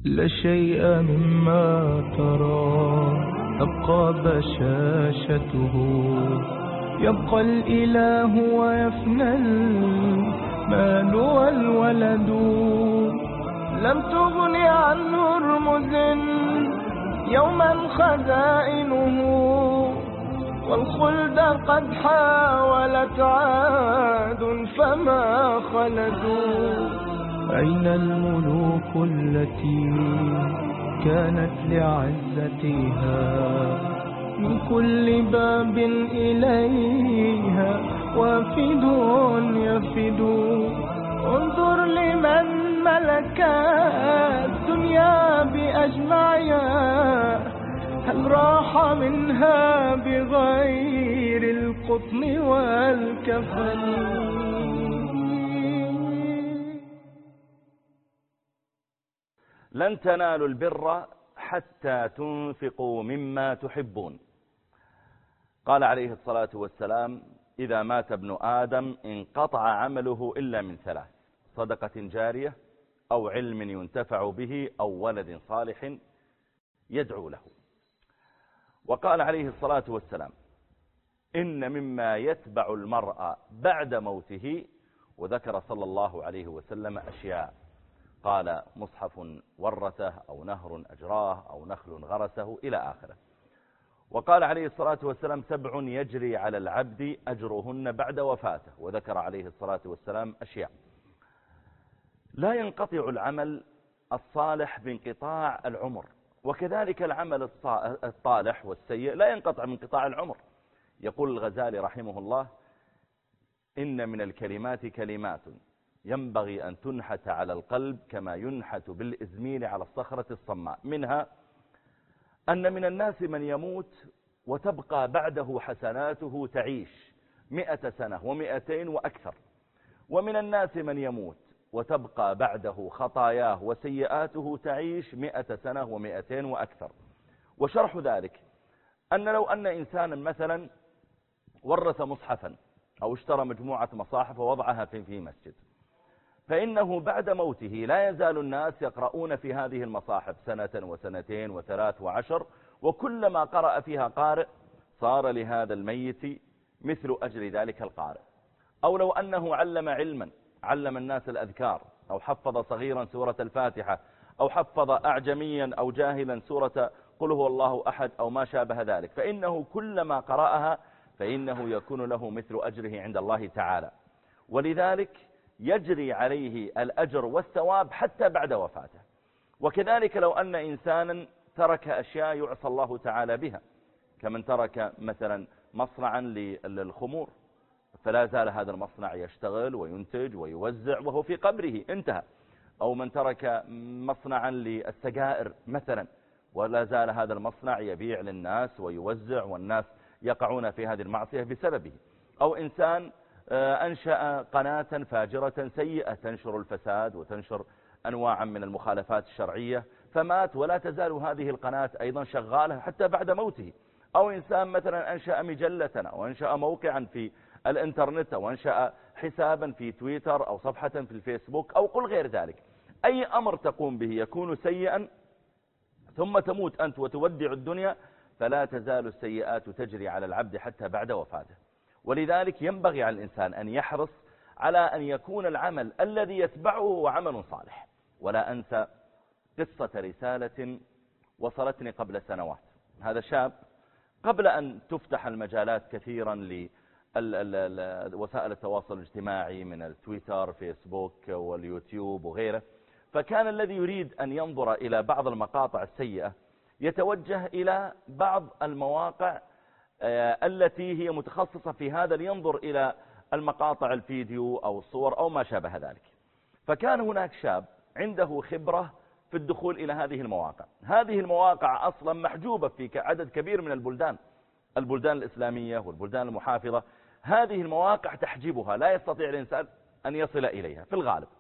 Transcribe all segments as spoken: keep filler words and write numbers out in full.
لا شيء مما ترى تبقى بشاشته، يبقى الإله ويفنى المال والولد. لم تغن عنه رمز يوما خزائنه، والخلد قد حاولت عاد فما خلدوا. أين الملوك التي كانت لعزتها من كل باب إليها وافد يفد؟ انظر لمن ملك الدنيا بأجمعها، هل راح منها بغير القطن والكفن؟ لن تنالوا البر حتى تنفقوا مما تحبون. قال عليه الصلاة والسلام: إذا مات ابن آدم انقطع عمله إلا من ثلاث: صدقة جارية، أو علم ينتفع به، أو ولد صالح يدعو له. وقال عليه الصلاة والسلام: إن مما يتبع المرء بعد موته، وذكر صلى الله عليه وسلم أشياء، قال: مصحف ورثه، أو نهر أجراه، أو نخل غرسه، إلى آخره. وقال عليه الصلاة والسلام: سبع يجري على العبد أجرهن بعد وفاته، وذكر عليه الصلاة والسلام أشياء. لا ينقطع العمل الصالح بانقطاع العمر، وكذلك العمل الطالح والسيء لا ينقطع من انقطاع العمر. يقول الغزالي رحمه الله: إن من الكلمات كلمات ينبغي أن تنحت على القلب كما ينحت بالإزميل على الصخرة الصماء. منها أن من الناس من يموت وتبقى بعده حسناته تعيش مئة سنة ومئتين وأكثر، ومن الناس من يموت وتبقى بعده خطاياه وسيئاته تعيش مئة سنة ومئتين وأكثر. وشرح ذلك أن لو أن إنسانا مثلا ورث مصحفا أو اشترى مجموعة مصاحف ووضعها في مسجد، فإنه بعد موته لا يزال الناس يقرؤون في هذه المصاحف سنة وسنتين وثلاث وعشر، وكلما قرأ فيها قارئ صار لهذا الميت مثل أجر ذلك القارئ. أو لو أنه علم علما، علم الناس الأذكار، أو حفظ صغيرا سورة الفاتحة، أو حفظ أعجميا أو جاهلا سورة قل هو الله أحد أو ما شابه ذلك، فإنه كلما قرأها فإنه يكون له مثل أجره عند الله تعالى. ولذلك يجري عليه الأجر والثواب حتى بعد وفاته. وكذلك لو أن إنسانا ترك أشياء يعصى الله تعالى بها، كمن ترك مثلا مصنعا للخمور، فلا زال هذا المصنع يشتغل وينتج ويوزع وهو في قبره انتهى. أو من ترك مصنعا للسجائر مثلا، ولا زال هذا المصنع يبيع للناس ويوزع، والناس يقعون في هذه المعصية بسببه. أو إنسان أنشأ قناة فاجرة سيئة تنشر الفساد وتنشر أنواعا من المخالفات الشرعية، فمات ولا تزال هذه القناة أيضا شغالة حتى بعد موته. أو إنسان مثلا أنشأ مجلة أو أنشأ موقعا في الإنترنت أو أنشأ حسابا في تويتر أو صفحة في الفيسبوك أو قل غير ذلك، أي أمر تقوم به يكون سيئا ثم تموت أنت وتودع الدنيا، فلا تزال السيئات تجري على العبد حتى بعد وفاته. ولذلك ينبغي على الإنسان أن يحرص على أن يكون العمل الذي يتبعه هو عمل صالح. ولا أنسى قصة رسالة وصلتني قبل سنوات. هذا شاب قبل أن تفتح المجالات كثيرا لوسائل التواصل الاجتماعي من التويتر فيسبوك واليوتيوب وغيره، فكان الذي يريد أن ينظر إلى بعض المقاطع السيئة يتوجه إلى بعض المواقع التي هي متخصصة في هذا، لينظر إلى المقاطع الفيديو أو الصور أو ما شابه ذلك. فكان هناك شاب عنده خبرة في الدخول إلى هذه المواقع. هذه المواقع أصلا محجوبة في عدد كبير من البلدان البلدان الإسلامية والبلدان المحافظة. هذه المواقع تحجبها، لا يستطيع الإنسان أن يصل إليها في الغالب.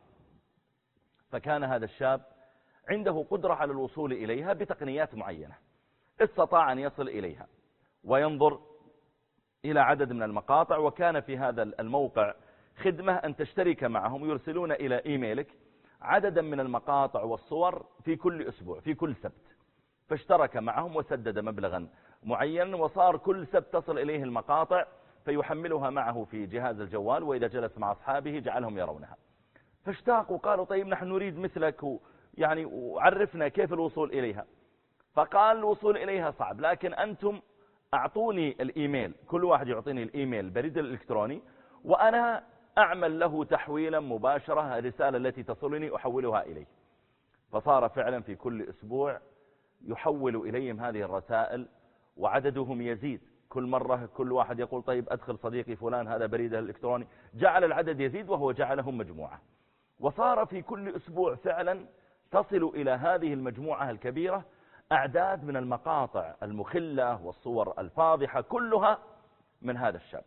فكان هذا الشاب عنده قدرة على الوصول إليها بتقنيات معينة، استطاع أن يصل إليها وينظر إلى عدد من المقاطع. وكان في هذا الموقع خدمة أن تشترك معهم، يرسلون إلى إيميلك عددا من المقاطع والصور في كل أسبوع في كل سبت، فاشترك معهم وسدد مبلغا معين، وصار كل سبت تصل إليه المقاطع فيحملها معه في جهاز الجوال، وإذا جلس مع أصحابه جعلهم يرونها. فاشتاقوا قالوا طيب نحن نريد مثلك، يعني وعرفنا كيف الوصول إليها. فقال الوصول إليها صعب، لكن أنتم أعطوني الإيميل، كل واحد يعطيني الإيميل البريد الإلكتروني، وأنا أعمل له تحويلا مباشرة، الرسالة التي تصلني أحولها إليه. فصار فعلا في كل أسبوع يحول إليهم هذه الرسائل، وعددهم يزيد كل مرة. كل واحد يقول طيب أدخل صديقي فلان هذا بريده الإلكتروني، جعل العدد يزيد وهو جعلهم مجموعة. وصار في كل أسبوع فعلا تصل إلى هذه المجموعة الكبيرة أعداد من المقاطع المخلة والصور الفاضحة كلها من هذا الشاب.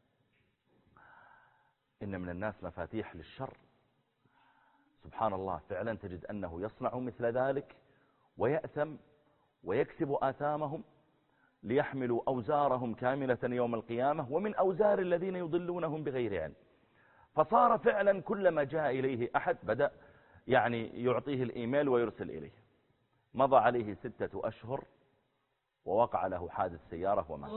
إن من الناس مفاتيح للشر سبحان الله، فعلا تجد أنه يصنع مثل ذلك ويأثم ويكسب آثامهم ليحملوا أوزارهم كاملة يوم القيامة، ومن أوزار الذين يضلونهم بغير علم. فصار فعلا كلما جاء إليه أحد بدأ يعني يعطيه الإيميل ويرسل إليه. مضى عليه ستة أشهر ووقع له حادث سيارة ومات.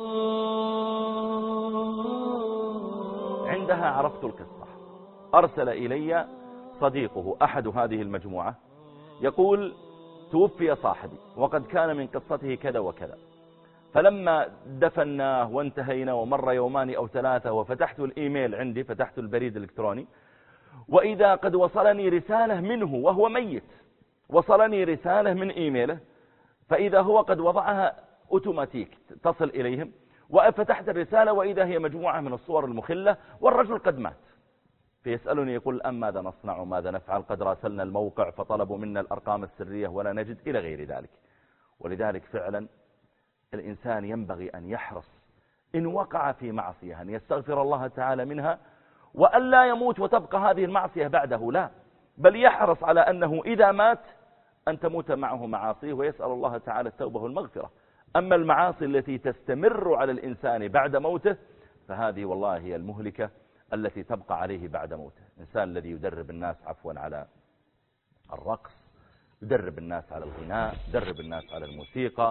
عندها عرفت القصة، أرسل إلي صديقه أحد هذه المجموعة يقول توفي صاحبي وقد كان من قصته كذا وكذا، فلما دفناه وانتهينا ومر يومان أو ثلاثة وفتحت الإيميل عندي، فتحت البريد الإلكتروني، وإذا قد وصلني رسالة منه وهو ميت، وصلني رسالة من إيميله، فإذا هو قد وضعها أوتوماتيك تصل إليهم، وفتحت الرسالة وإذا هي مجموعة من الصور المخلة والرجل قد مات. فيسألني يقول الآن ماذا نصنع وماذا نفعل؟ قد راسلنا الموقع فطلبوا منا الأرقام السرية ولا نجد، إلى غير ذلك. ولذلك فعلا الإنسان ينبغي أن يحرص إن وقع في معصية أن يستغفر الله تعالى منها، وأن لا يموت وتبقى هذه المعصية بعده، لا، بل يحرص على أنه إذا مات أن تموت معه معاصيه، ويسأل الله تعالى التوبة والمغفرة. أما المعاصي التي تستمر على الإنسان بعد موته فهذه والله هي المهلكة التي تبقى عليه بعد موته. الإنسان الذي يدرب الناس عفوا على الرقص، يدرب الناس على الغناء، يدرب الناس على الموسيقى،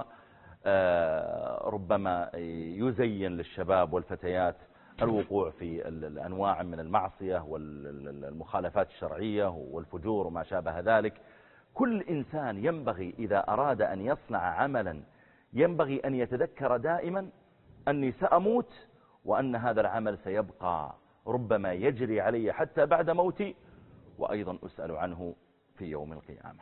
ربما يزين للشباب والفتيات الوقوع في الأنواع من المعصية والمخالفات الشرعية والفجور وما شابه ذلك. كل إنسان ينبغي إذا أراد أن يصنع عملا ينبغي أن يتذكر دائما أني سأموت، وأن هذا العمل سيبقى ربما يجري علي حتى بعد موتي، وأيضا أسأل عنه في يوم القيامة.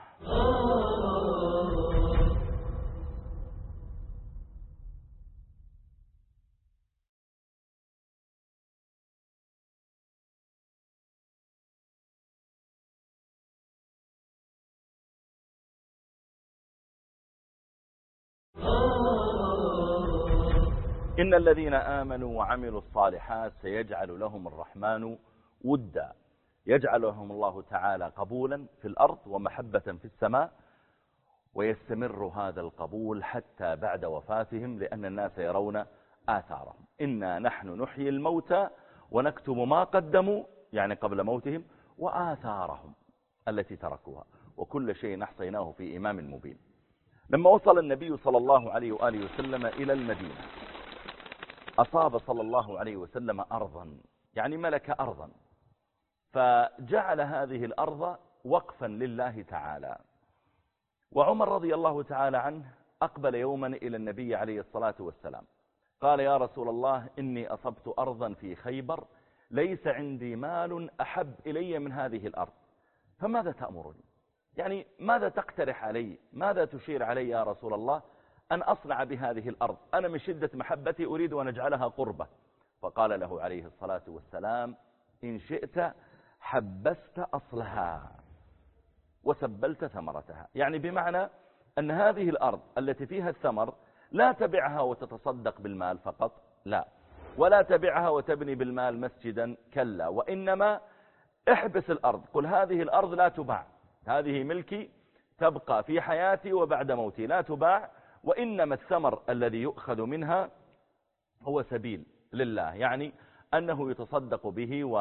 إن الذين آمنوا وعملوا الصالحات سيجعل لهم الرحمن ودا، يجعل لهم الله تعالى قبولا في الأرض ومحبة في السماء، ويستمر هذا القبول حتى بعد وفاتهم، لأن الناس يرون آثارهم. إنا نحن نحيي الموتى ونكتب ما قدموا، يعني قبل موتهم، وآثارهم التي تركوها، وكل شيء أحصيناه في إمام مبين. لما وصل النبي صلى الله عليه وآله وسلم إلى المدينة أصاب صلى الله عليه وسلم أرضا، يعني ملك أرضا، فجعل هذه الأرض وقفا لله تعالى. وعمر رضي الله تعالى عنه أقبل يوما إلى النبي عليه الصلاة والسلام، قال يا رسول الله إني أصبت أرضا في خيبر ليس عندي مال أحب إلي من هذه الأرض، فماذا تأمرني؟ يعني ماذا تقترح علي؟ ماذا تشير علي يا رسول الله أن أصنع بهذه الأرض؟ أنا من شدة محبتي أريد أن أجعلها قربة. فقال له عليه الصلاة والسلام إن شئت حبست أصلها وسبلت ثمرتها، يعني بمعنى أن هذه الأرض التي فيها الثمر لا تبعها وتتصدق بالمال فقط، لا، ولا تبعها وتبني بالمال مسجدا، كلا، وإنما احبس الأرض، قل هذه الأرض لا تباع، هذه ملكي تبقى في حياتي وبعد موتي لا تباع، وإنما الثمر الذي يؤخذ منها هو سبيل لله، يعني أنه يتصدق به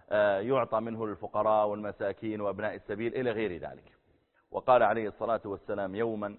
يعطى منه للفقراء والمساكين وابناء السبيل إلى غير ذلك. وقال عليه الصلاة والسلام يوما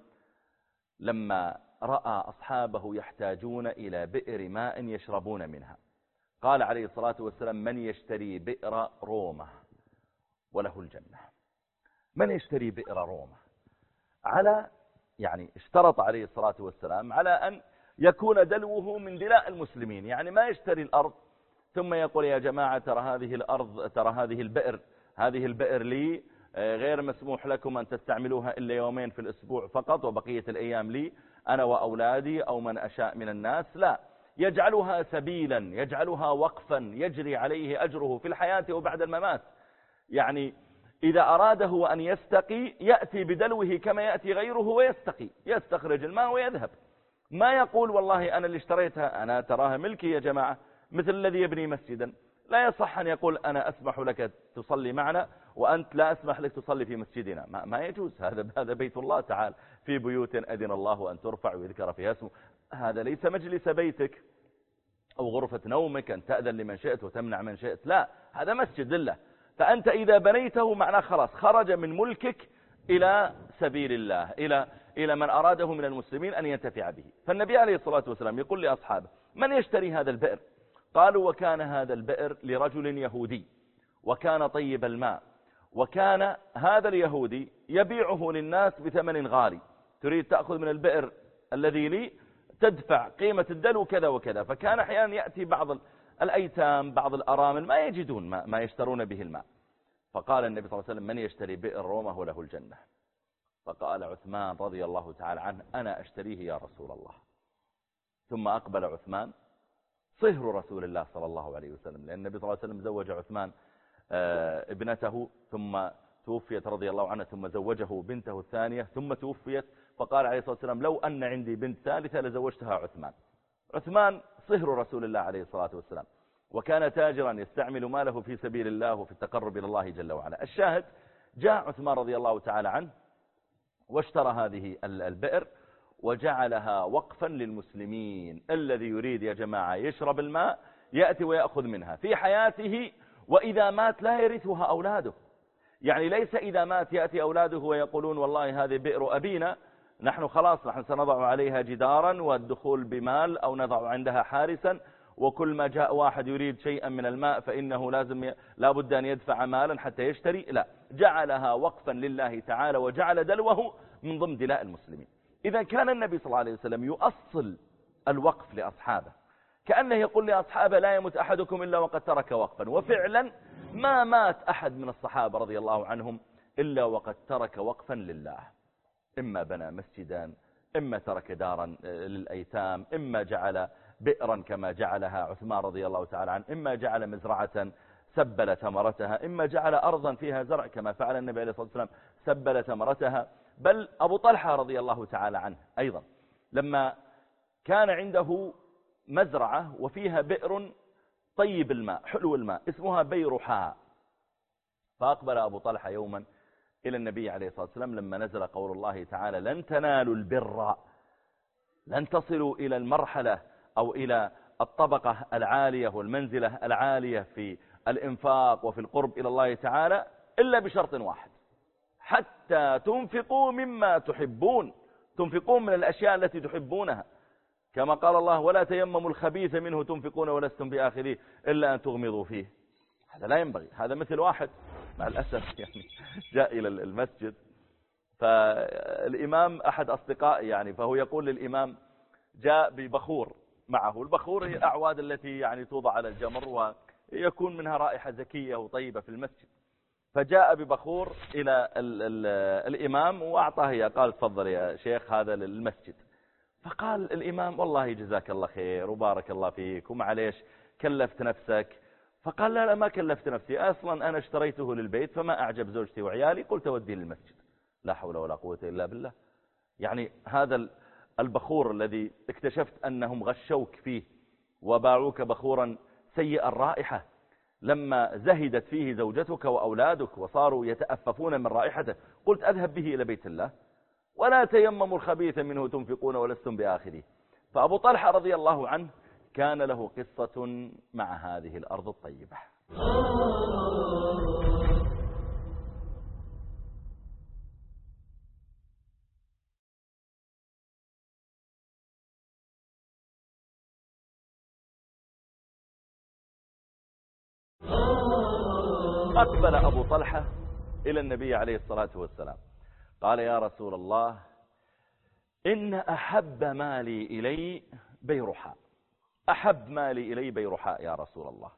لما رأى أصحابه يحتاجون إلى بئر ماء يشربون منها، قال عليه الصلاة والسلام: من يشتري بئر رومة وله الجنة. من يشتري بئر رومة؟ على يعني اشترط عليه الصلاة والسلام على أن يكون دلوه من دلاء المسلمين، يعني ما يشتري الأرض ثم يقول يا جماعة ترى هذه الأرض ترى هذه البئر هذه البئر لي، غير مسموح لكم أن تستعملوها إلا يومين في الأسبوع فقط وبقية الأيام لي أنا وأولادي أو من أشاء من الناس. لا، يجعلها سبيلا، يجعلها وقفا يجري عليه أجره في الحياة وبعد الممات. يعني إذا أراده أن يستقي يأتي بدلوه كما يأتي غيره ويستقي، يستخرج الماء ويذهب. ما يقول والله أنا اللي اشتريتها، أنا تراها ملكي يا جماعة، مثل الذي يبني مسجدا لا يصح أن يقول أنا أسمح لك تصلي معنا وأنت لا أسمح لك تصلي في مسجدنا. ما, ما يجوز، هذا هذا بيت الله تعالى، في بيوت أذن الله أن ترفع ويذكر فيها اسمه. هذا ليس مجلس بيتك أو غرفة نومك أن تأذن لمن شئت وتمنع من شئت، لا، هذا مسجد لله. فأنت إذا بنيته معناه خلاص خرج من ملكك إلى سبيل الله، إلى إلى من أراده من المسلمين أن ينتفع به. فالنبي عليه الصلاة والسلام يقول لأصحابه: من يشتري هذا البئر؟ قالوا: وكان هذا البئر لرجل يهودي وكان طيب الماء، وكان هذا اليهودي يبيعه للناس بثمن غالي، تريد تأخذ من البئر الذي لي تدفع قيمة الدلو كذا وكذا. فكان أحيانا يأتي بعض الأيتام بعض الأرامل ما يجدون ما, ما يشترون به الماء. فقال النبي صلى الله عليه وسلم: من يشتري بئر رومه وله الجنة؟ فقال عثمان رضي الله تعالى عنه: أنا أشتريه يا رسول الله. ثم أقبل عثمان صهر رسول الله صلى الله عليه وسلم، لأن النبي صلى الله عليه وسلم زوج عثمان ابنته ثم توفيت رضي الله عنها، ثم زوجه بنته الثانية ثم توفيت، فقال عليه الصلاة والسلام: لو أن عندي بنت ثالثة لزوجتها عثمان. عثمان صهر رسول الله عليه الصلاة والسلام، وكان تاجرا يستعمل ماله في سبيل الله وفي التقرب إلى الله جل وعلا. الشاهد: جاء عثمان رضي الله تعالى عنه واشترى هذه البئر وجعلها وقفا للمسلمين. الذي يريد يا جماعة يشرب الماء يأتي ويأخذ منها في حياته، وإذا مات لا يرثها أولاده. يعني ليس إذا مات يأتي أولاده ويقولون والله هذه بئر أبينا، نحن خلاص نحن سنضع عليها جدارا والدخول بمال أو نضع عندها حارسا، وكل ما جاء واحد يريد شيئا من الماء فإنه لازم ي... لابد أن يدفع مالا حتى يشتري. لا، جعلها وقفا لله تعالى وجعل دلوه من ضمن دلاء المسلمين. إذا كان النبي صلى الله عليه وسلم يؤصل الوقف لأصحابه، كأنه يقول لأصحابه: لا يموت أحدكم إلا وقد ترك وقفا. وفعلا ما مات أحد من الصحابة رضي الله عنهم إلا وقد ترك وقفا لله، إما بنى مسجدا، إما ترك دارا للأيتام، إما جعل بئرا كما جعلها عثمان رضي الله تعالى عنه، إما جعل مزرعة سبل ثمرتها، إما جعل أرضا فيها زرع كما فعل النبي عليه الصلاة والسلام سبل ثمرتها. بل أبو طلحة رضي الله تعالى عنه أيضا لما كان عنده مزرعة وفيها بئر طيب الماء حلو الماء اسمها بيرحاء، فأقبل أبو طلحة يوما إلى النبي عليه الصلاة والسلام لما نزل قول الله تعالى: لن تنالوا البر، لن تصلوا إلى المرحلة أو إلى الطبقة العالية والمنزلة العالية في الإنفاق وفي القرب إلى الله تعالى إلا بشرط واحد: حتى تنفقوا مما تحبون، تنفقون من الأشياء التي تحبونها، كما قال الله: ولا تيمموا الخبيث منه تنفقون ولستم بآخذيه إلا أن تغمضوا فيه. هذا لا ينبغي. هذا مثل واحد مع الأسف يعني جاء إلى المسجد، فالإمام أحد أصدقائي يعني فهو يقول للإمام: جاء ببخور معه، البخور هي الأعواد التي يعني توضع على الجمر ويكون منها رائحة زكية وطيبة في المسجد، فجاء ببخور إلى ال ال الإمام وأعطاه إياه، قال: تفضل يا شيخ هذا للمسجد. فقال الإمام: والله جزاك الله خير وبارك الله فيك ومعليش كلفت نفسك. فقال: لا لا ما كلفت نفسي، أصلا أنا اشتريته للبيت فما أعجب زوجتي وعيالي قلت أوديه للمسجد. لا حول ولا قوة إلا بالله. يعني هذا البخور الذي اكتشفت أنهم غشوك فيه وباعوك بخورا سيء الرائحة، لما زهدت فيه زوجتك وأولادك وصاروا يتأففون من رائحته، قلت أذهب به إلى بيت الله. ولا تيمموا الخبيث منه تنفقون ولستم بآخذيه. فأبو طلحة رضي الله عنه كان له قصة مع هذه الأرض الطيبة. أقبل أبو طلحة إلى النبي عليه الصلاة والسلام قال يا رسول الله إن أحب مالي إلي بيرحاء، أحب مالي إلي بيرحاء يا رسول الله،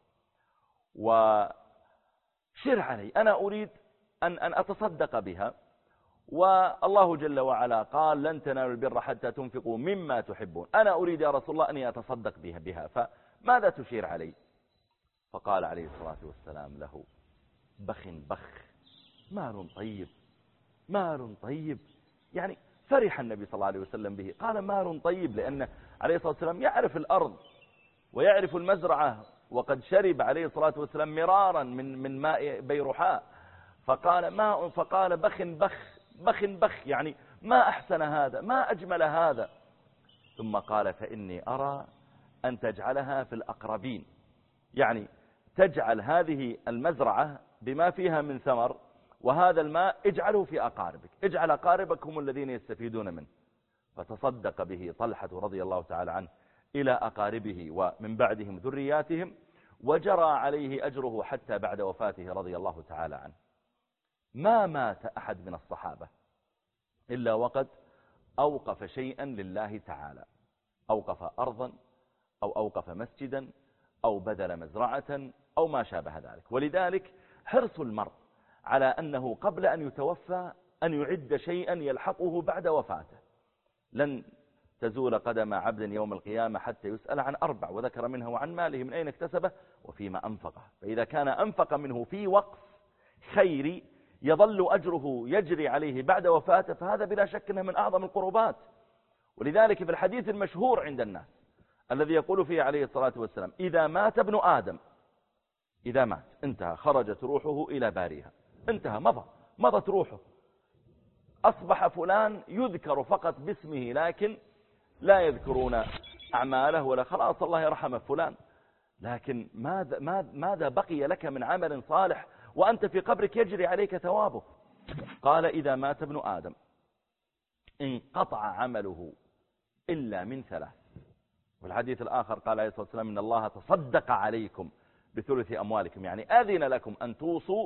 وشر علي، أنا أريد أن, أن أتصدق بها، والله جل وعلا قال لن تنالوا البر حتى تنفقوا مما تحبون، أنا أريد يا رسول الله أني أتصدق بها, بها فماذا تشير علي؟ فقال عليه الصلاة والسلام له بخ بخ، مال طيب مال طيب. يعني فرح النبي صلى الله عليه وسلم به، قال مال طيب، لأنه عليه الصلاة والسلام يعرف الأرض ويعرف المزرعة، وقد شرب عليه الصلاة والسلام مرارا من من ماء بيرحاء، فقال ماء، فقال بخ بخ بخ بخ، يعني ما أحسن هذا، ما أجمل هذا. ثم قال فإني أرى أن تجعلها في الأقربين، يعني تجعل هذه المزرعة بما فيها من ثمر وهذا الماء اجعله في أقاربك، اجعل أقاربك هم الذين يستفيدون منه. فتصدق به طلحة رضي الله تعالى عنه إلى أقاربه ومن بعدهم ذرياتهم، وجرى عليه أجره حتى بعد وفاته رضي الله تعالى عنه. ما مات أحد من الصحابة إلا وقد أوقف شيئا لله تعالى، أوقف أرضا أو أوقف مسجدا أو بذل مزرعة أو ما شابه ذلك. ولذلك حرص المرء على أنه قبل أن يتوفى أن يعد شيئا يلحقه بعد وفاته. لن تزول قدم عبد يوم القيامة حتى يسأل عن أربع، وذكر منها وعن ماله من أين اكتسبه وفيما أنفقه. فإذا كان أنفق منه في وقف خيري يظل أجره يجري عليه بعد وفاته، فهذا بلا شك أنه من أعظم القربات. ولذلك في الحديث المشهور عند الناس الذي يقول فيه عليه الصلاة والسلام إذا مات ابن آدم، إذا مات انتهى، خرجت روحه إلى باريها، انتهى، مضى مضت روحه، أصبح فلان يذكر فقط باسمه لكن لا يذكرون أعماله ولا خلاص الله يرحمه فلان، لكن ماذا, ماذا بقي لك من عمل صالح وأنت في قبرك يجري عليك ثوابه؟ قال إذا مات ابن آدم انقطع عمله إلا من ثلاث. والحديث الآخر قال عليه الصلاة والسلام إن الله تصدق عليكم بثلث أموالكم، يعني أذن لكم أن توصوا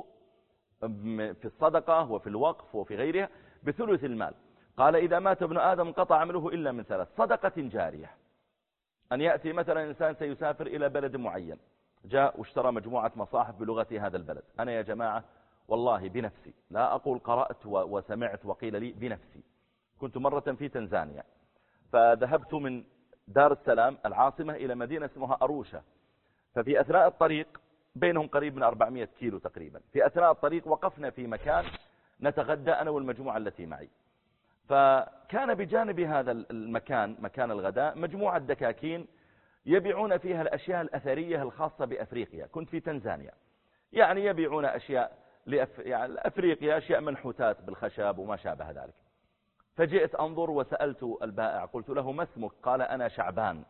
في الصدقة وفي الوقف وفي غيرها بثلث المال. قال إذا مات ابن آدم انقطع عمله إلا من ثلاث: صدقة جارية، أن يأتي مثلا إنسان سيسافر إلى بلد معين، جاء واشترى مجموعة مصاحف بلغة هذا البلد. أنا يا جماعة والله بنفسي، لا أقول قرأت وسمعت وقيل لي، بنفسي كنت مرة في تنزانيا، فذهبت من دار السلام العاصمة إلى مدينة اسمها أروشا، ففي أثناء الطريق بينهم قريب من أربعمائة كيلو تقريبا، في أثناء الطريق وقفنا في مكان نتغدى أنا والمجموعة التي معي، فكان بجانب هذا المكان مكان الغداء مجموعة دكاكين يبيعون فيها الأشياء الأثرية الخاصة بأفريقيا. كنت في تنزانيا، يعني يبيعون أشياء لأف... يعني لأفريقيا، أشياء منحوتات بالخشب وما شابه ذلك. فجئت أنظر وسألت البائع، قلت له ما اسمك؟ قال أنا شعبان.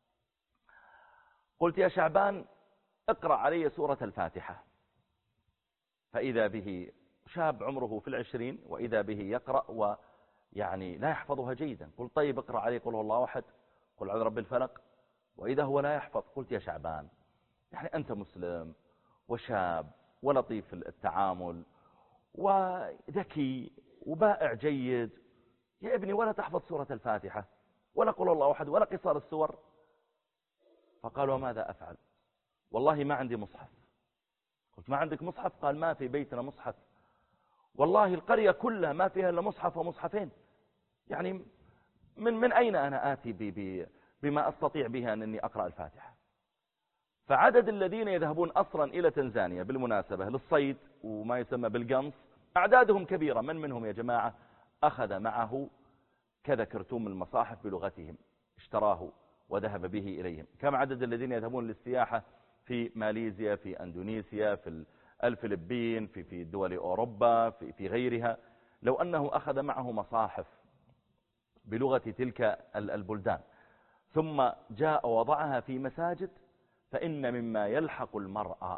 قلت يا شعبان اقرأ علي سورة الفاتحة. فإذا به شاب عمره في العشرين، وإذا به يقرأ ويعني لا يحفظها جيدا. قلت طيب اقرأ علي قل هو الله أحد، قل أعوذ برب الفلق، وإذا هو لا يحفظ. قلت يا شعبان يعني أنت مسلم وشاب ولطيف التعامل وذكي وبائع جيد، يا ابني ولا تحفظ سورة الفاتحة ولا قل الله أحد ولا قصار السور؟ فقال وماذا أفعل؟ والله ما عندي مصحف. قلت ما عندك مصحف؟ قال ما في بيتنا مصحف، والله القرية كلها ما فيها إلا مصحف ومصحفين، يعني من من أين أنا آتي ب ب بما أستطيع به أنني أقرأ الفاتحة؟ فعدد الذين يذهبون أصلا إلى تنزانيا بالمناسبة للصيد وما يسمى بالقنص أعدادهم كبيرة. من منهم يا جماعة أخذ معه كذا كرتوم المصاحف بلغتهم، اشتراه وذهب به إليهم. كم عدد الذين يذهبون للسياحة في ماليزيا، في أندونيسيا، في الفلبين، في في دول أوروبا، في في غيرها، لو أنه أخذ معه مصاحف بلغة تلك البلدان ثم جاء ووضعها في مساجد، فإن مما يلحق المرأة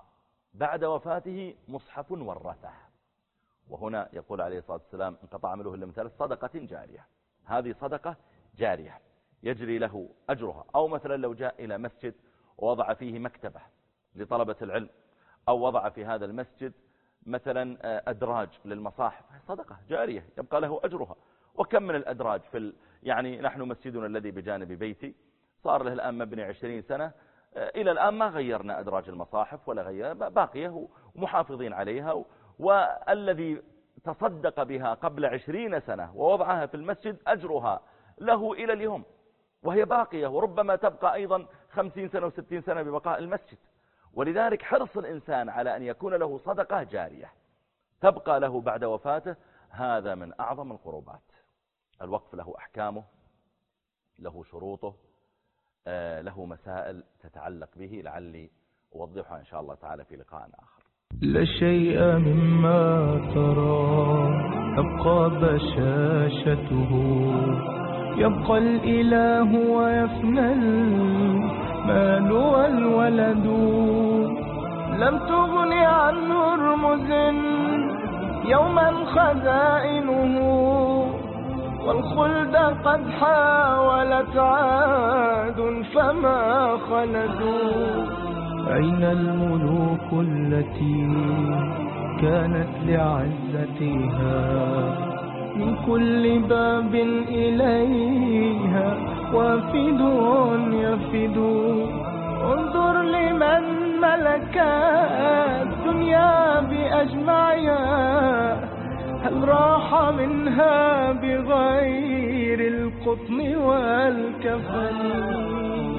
بعد وفاته مصحف ورثه. وهنا يقول عليه الصلاة والسلام انقطع عمله إلا من ثلاث: صدقة جارية. هذه صدقة جارية يجري له أجرها. أو مثلا لو جاء إلى مسجد ووضع فيه مكتبة لطلبة العلم، أو وضع في هذا المسجد مثلا أدراج للمصاحف، صدقة جارية يبقى له أجرها. وكم من الأدراج في ال... يعني نحن مسجدنا الذي بجانب بيتي صار له الآن مبني عشرين سنة، إلى الآن ما غيرنا أدراج المصاحف ولا غير، باقية ومحافظين عليها. والذي تصدق بها قبل عشرين سنة ووضعها في المسجد أجرها له إلى اليوم، وهي باقية، وربما تبقى أيضا خمسين سنة وستين سنة ببقاء المسجد. ولذلك حرص الإنسان على أن يكون له صدقة جارية تبقى له بعد وفاته، هذا من أعظم القربات. الوقف له أحكامه، له شروطه، له مسائل تتعلق به، لعلي أوضحها إن شاء الله تعالى في لقاء آخر. لا شيء مما ترى تبقى بشاشته، يبقى الإله ويفنى المال والولد. لم تغن عنه رمز يوما خزائنه، والخلد قد حاولت عاد فما خلدوا. أين الملوك التي كانت لعزتها من كل باب إليها وافد يفد؟ انظر لمن ملك الدنيا بأجمعها، هل راح منها بغير القطن والكفن؟